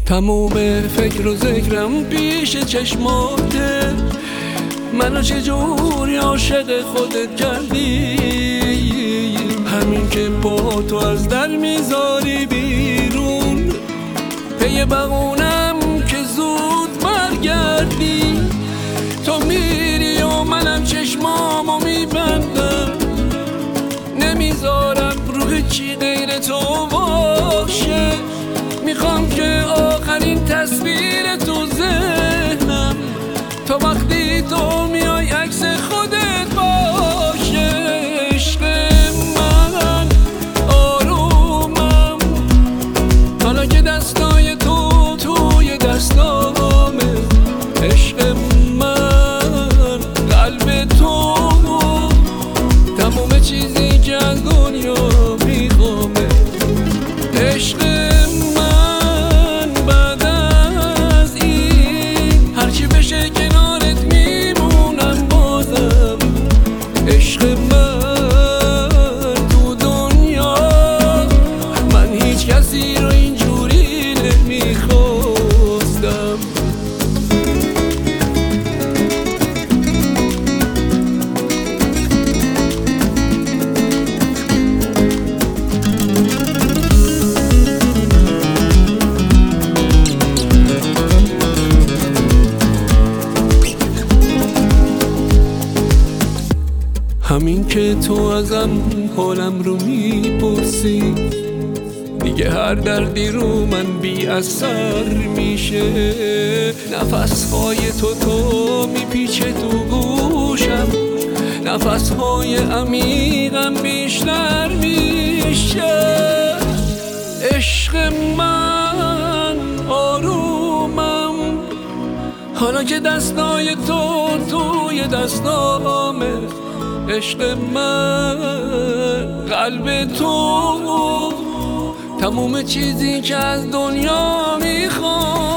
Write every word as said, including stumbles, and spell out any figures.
تموم فکر و ذکرم پیش چشماته، منو چجوری عاشق خودت کردی؟ همین که با تو از در میذاری بیرون، پی بغونم که زود برگردی. تو میری و منم چشمامو میبندم، نمیذارم روح چی غیر تو باشه. میخوام که آخرین تصویر تو ذهنم تا وقتی تو میای عکس خودت باشه. عشق من آرومم، حالا که دستای تو توی دستامه. عشق من قلب تو تموم چیزی که از دنیا میخوامه. عشق همین که تو ازم حالم رو میپرسی، دیگه هر دردی رو من بی اثر میشه. نفسهای تو تو میپیچه تو گوشم، نفسهای عمیقم بیشتر میشه. عشق من آرومم، حالا که دستای تو توی دستامه. عشق من قلب تو تموم چیزی که از دنیا میخوام.